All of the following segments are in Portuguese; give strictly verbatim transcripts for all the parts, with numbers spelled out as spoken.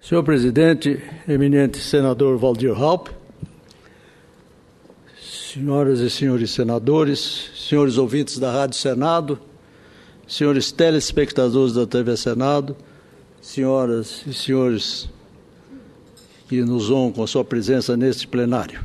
Senhor presidente, eminente senador Waldir Raupp, senhoras e senhores senadores, senhores ouvintes da Rádio Senado, senhores telespectadores da T V Senado, senhoras e senhores que nos honram com a sua presença neste plenário.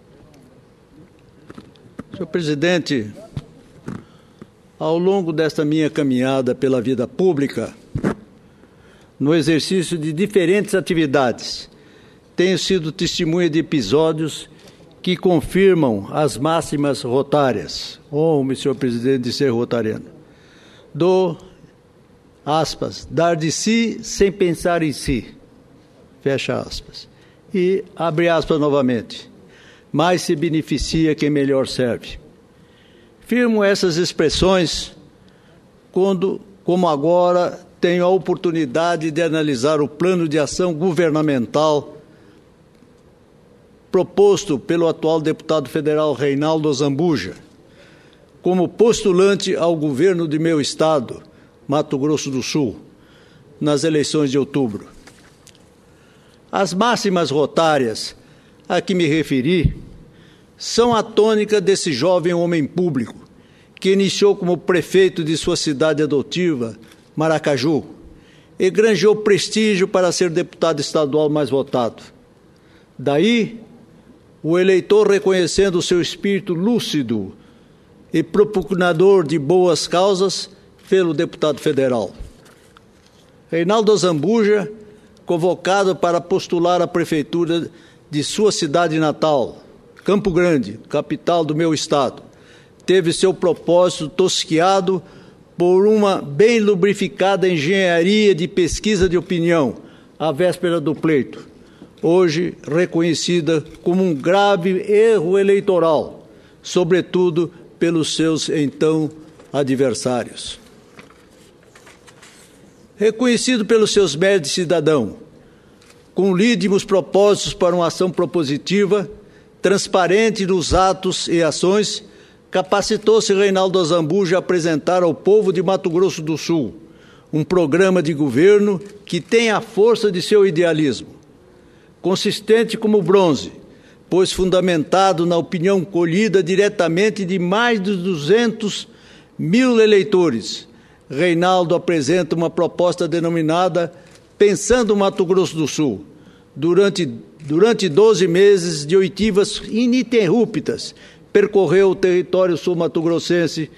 Senhor presidente, ao longo desta minha caminhada pela vida pública, no exercício de diferentes atividades, tenho sido testemunha de episódios que confirmam as máximas rotárias. Honro-me, senhor presidente, de ser rotariano. Do, aspas, dar de si sem pensar em si, fecha aspas. E abre aspas novamente, mais se beneficia quem melhor serve. Firmo essas expressões quando, como agora, tenho a oportunidade de analisar o plano de ação governamental proposto pelo atual deputado federal Reynaldo Azambuja, como postulante ao governo de meu estado, Mato Grosso do Sul, nas eleições de outubro. As máximas rotárias a que me referi são a tônica desse jovem homem público que iniciou como prefeito de sua cidade adotiva, Maracaju, e granjeou prestígio para ser deputado estadual mais votado. Daí, o eleitor, reconhecendo o seu espírito lúcido e propugnador de boas causas, pelo deputado federal. Reynaldo Azambuja, convocado para postular a prefeitura de sua cidade natal, Campo Grande, capital do meu estado, teve seu propósito tosquiado por uma bem lubrificada engenharia de pesquisa de opinião, à véspera do pleito, hoje reconhecida como um grave erro eleitoral, sobretudo pelos seus então adversários. Reconhecido pelos seus méritos de cidadão, com lídimos propósitos para uma ação propositiva, transparente nos atos e ações, capacitou-se Reynaldo Azambuja a apresentar ao povo de Mato Grosso do Sul um programa de governo que tem a força de seu idealismo, consistente como bronze, pois fundamentado na opinião colhida diretamente de mais de duzentos mil eleitores. Reynaldo apresenta uma proposta denominada Pensando Mato Grosso do Sul, durante, durante doze meses de oitivas ininterruptas, percorreu o território sul-mato-grossense,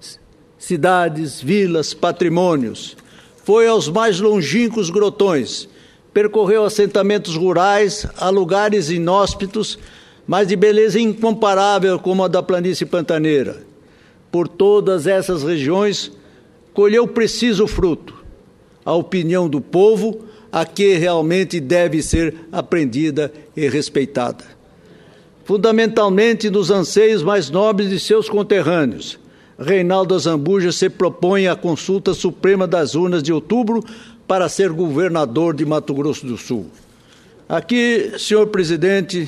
cidades, vilas, patrimônios. Foi aos mais longínquos grotões, percorreu assentamentos rurais a lugares inóspitos, mas de beleza incomparável como a da planície pantaneira. Por todas essas regiões, colheu preciso fruto, a opinião do povo, a que realmente deve ser aprendida e respeitada. Fundamentalmente nos anseios mais nobres de seus conterrâneos, Reynaldo Azambuja se propõe à consulta suprema das urnas de outubro para ser governador de Mato Grosso do Sul. Aqui, senhor presidente,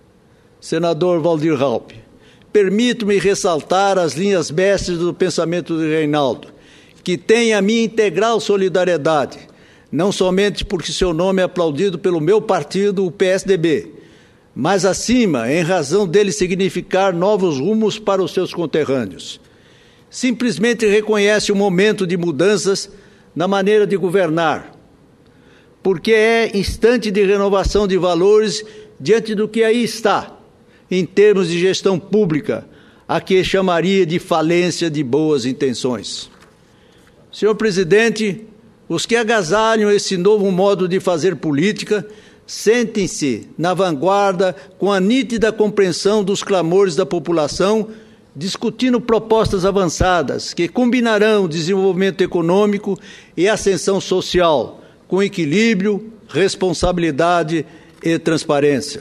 senador Waldir Raupp, permito-me ressaltar as linhas mestres do pensamento de Reynaldo, que tem a minha integral solidariedade, não somente porque seu nome é aplaudido pelo meu partido, o P S D B, mas acima, em razão dele significar novos rumos para os seus conterrâneos. Simplesmente reconhece o momento de mudanças na maneira de governar, porque é instante de renovação de valores diante do que aí está, em termos de gestão pública, a que chamaria de falência de boas intenções. Senhor presidente, os que agasalham esse novo modo de fazer política sentem-se na vanguarda com a nítida compreensão dos clamores da população, discutindo propostas avançadas que combinarão desenvolvimento econômico e ascensão social, com equilíbrio, responsabilidade e transparência.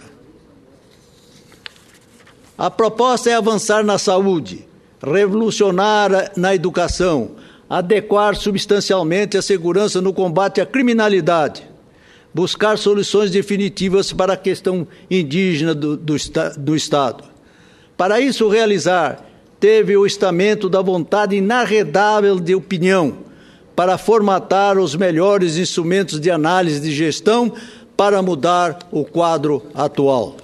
A proposta é avançar na saúde, revolucionar na educação, adequar substancialmente a segurança no combate à criminalidade, buscar soluções definitivas para a questão indígena do, do, do Estado. Para isso realizar, teve o estamento da vontade inarredável de opinião para formatar os melhores instrumentos de análise de gestão para mudar o quadro atual.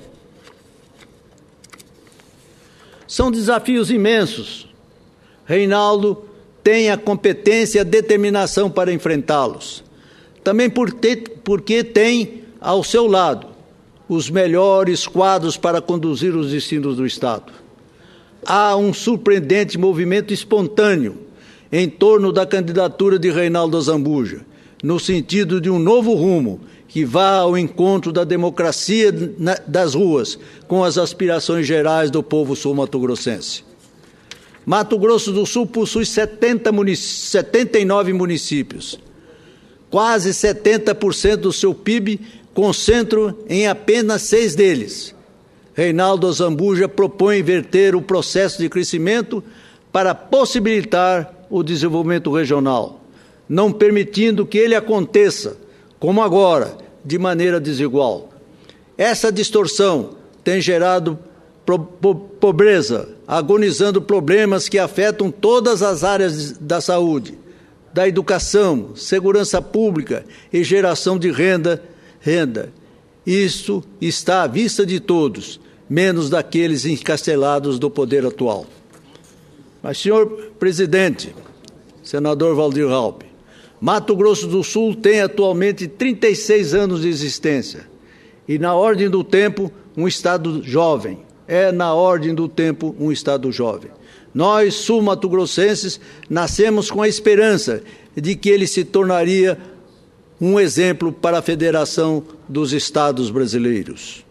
São desafios imensos. Reinaldo tem a competência e a determinação para enfrentá-los. Também porque tem ao seu lado os melhores quadros para conduzir os destinos do Estado. Há um surpreendente movimento espontâneo em torno da candidatura de Reinaldo Azambuja, no sentido de um novo rumo que vá ao encontro da democracia das ruas com as aspirações gerais do povo sul-mato-grossense. Mato Grosso do Sul possui setenta munic... setenta e nove municípios. Quase setenta por cento do seu P I B concentram em apenas seis deles. Reinaldo Azambuja propõe inverter o processo de crescimento para possibilitar o desenvolvimento regional, não permitindo que ele aconteça, como agora, de maneira desigual. Essa distorção tem gerado pobreza, agonizando problemas que afetam todas as áreas da saúde, da educação, segurança pública e geração de renda. renda. Isso está à vista de todos, menos daqueles encastelados do poder atual. Mas, senhor presidente, senador Waldir Raupp, Mato Grosso do Sul tem atualmente trinta e seis anos de existência e, na ordem do tempo, um Estado jovem. É, na ordem do tempo, um Estado jovem. Nós, sul-mato-grossenses, nascemos com a esperança de que ele se tornaria um exemplo para a Federação dos Estados Brasileiros.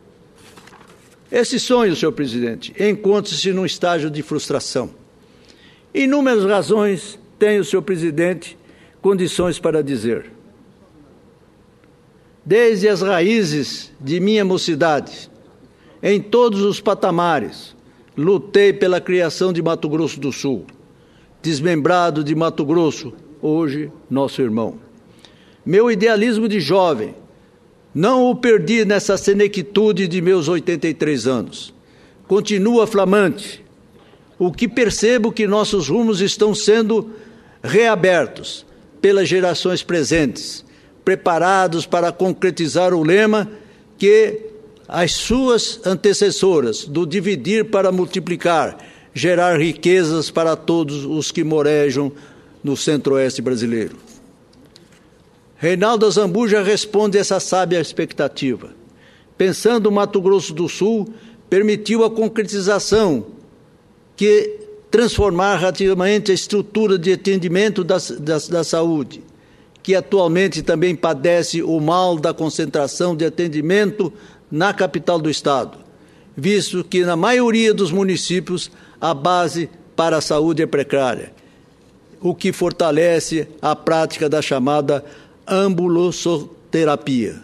Esse sonho, senhor presidente, encontra-se num estágio de frustração. Inúmeras razões tem o senhor presidente condições para dizer. Desde as raízes de minha mocidade, em todos os patamares, lutei pela criação de Mato Grosso do Sul, desmembrado de Mato Grosso, hoje nosso irmão. Meu idealismo de jovem não o perdi nessa senectude de meus oitenta e três anos. Continua flamante. O que percebo que nossos rumos estão sendo reabertos pelas gerações presentes, preparados para concretizar o lema que as suas antecessoras, do dividir para multiplicar, gerar riquezas para todos os que morejam no centro-oeste brasileiro. Reinaldo Azambuja responde essa sábia expectativa. Pensando o Mato Grosso do Sul, permitiu a concretização que transformar radicalmente a estrutura de atendimento da, da, da saúde, que atualmente também padece o mal da concentração de atendimento na capital do Estado, visto que na maioria dos municípios a base para a saúde é precária, o que fortalece a prática da chamada ambulossoterapia.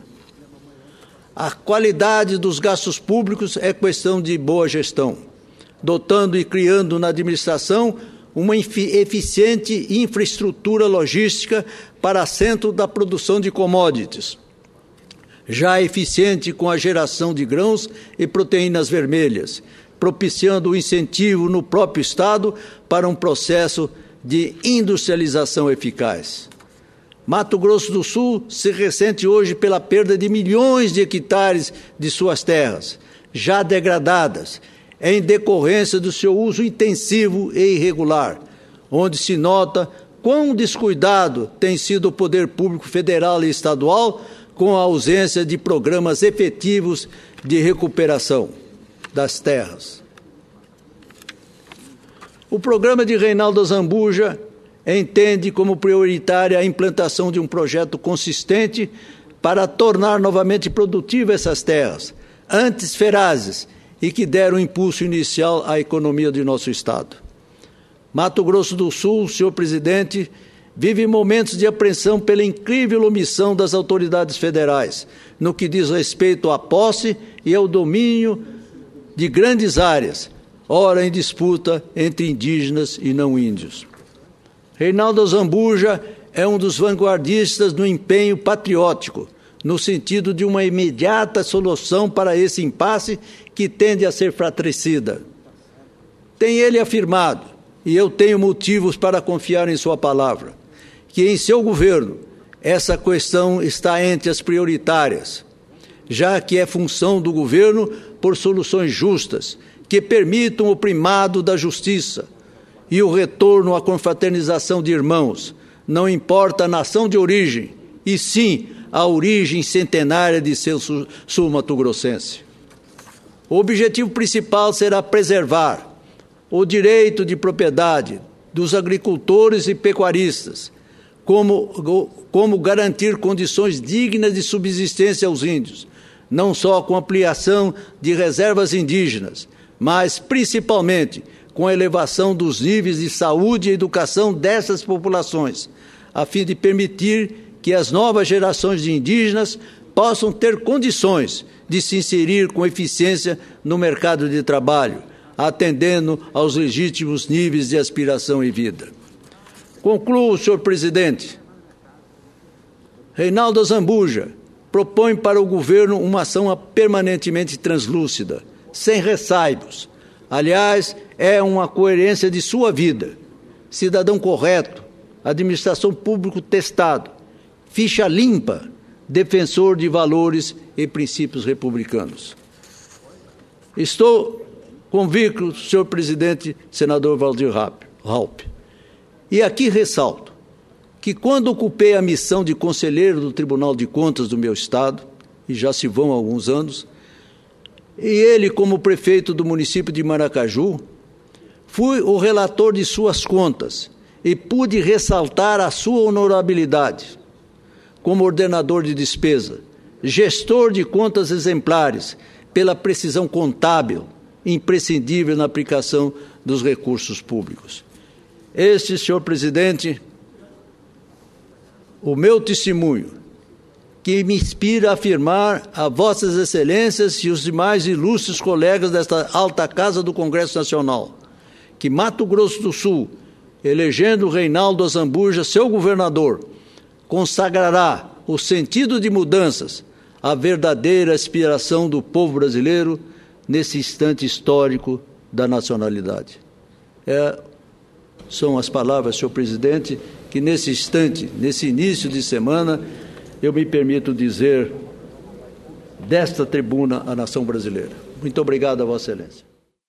A qualidade dos gastos públicos é questão de boa gestão, dotando e criando na administração uma eficiente infraestrutura logística para centro da produção de commodities, já eficiente com a geração de grãos e proteínas vermelhas, propiciando o incentivo no próprio Estado para um processo de industrialização eficaz. Mato Grosso do Sul se ressente hoje pela perda de milhões de hectares de suas terras, já degradadas, em decorrência do seu uso intensivo e irregular, onde se nota quão descuidado tem sido o poder público federal e estadual com a ausência de programas efetivos de recuperação das terras. O programa de Reinaldo Azambuja entende como prioritária a implantação de um projeto consistente para tornar novamente produtivas essas terras, antes ferazes, e que deram impulso inicial à economia de nosso Estado. Mato Grosso do Sul, senhor presidente, vive momentos de apreensão pela incrível omissão das autoridades federais, no que diz respeito à posse e ao domínio de grandes áreas, ora em disputa entre indígenas e não índios. Reinaldo Azambuja é um dos vanguardistas no empenho patriótico, no sentido de uma imediata solução para esse impasse que tende a ser fratricida. Tem ele afirmado, e eu tenho motivos para confiar em sua palavra, que em seu governo, essa questão está entre as prioritárias, já que é função do governo por soluções justas, que permitam o primado da justiça e o retorno à confraternização de irmãos, não importa a nação de origem, e sim a origem centenária de seu sul-mato-grossense. O objetivo principal será preservar o direito de propriedade dos agricultores e pecuaristas, como, como garantir condições dignas de subsistência aos índios, não só com ampliação de reservas indígenas, mas principalmente com a elevação dos níveis de saúde e educação dessas populações, a fim de permitir que as novas gerações de indígenas possam ter condições de se inserir com eficiência no mercado de trabalho, atendendo aos legítimos níveis de aspiração e vida. Concluo, senhor presidente. Reinaldo Azambuja propõe para o governo uma ação permanentemente translúcida, sem ressaibos. Aliás, é uma coerência de sua vida. Cidadão correto, administração pública testado, ficha limpa, defensor de valores e princípios republicanos. Estou convicto, senhor presidente, senador Waldir Raupp, e aqui ressalto que quando ocupei a missão de conselheiro do Tribunal de Contas do meu estado, e já se vão alguns anos, e ele como prefeito do município de Maracaju, fui o relator de suas contas e pude ressaltar a sua honorabilidade como ordenador de despesa, gestor de contas exemplares, pela precisão contábil imprescindível na aplicação dos recursos públicos. Este, senhor presidente, o meu testemunho, que me inspira a afirmar a vossas excelências e os demais ilustres colegas desta alta casa do Congresso Nacional, que Mato Grosso do Sul, elegendo Reinaldo Azambuja seu governador, consagrará o sentido de mudanças, a verdadeira aspiração do povo brasileiro nesse instante histórico da nacionalidade. É, são as palavras, senhor presidente, que nesse instante, nesse início de semana, eu me permito dizer desta tribuna à nação brasileira. Muito obrigado a Vossa Excelência.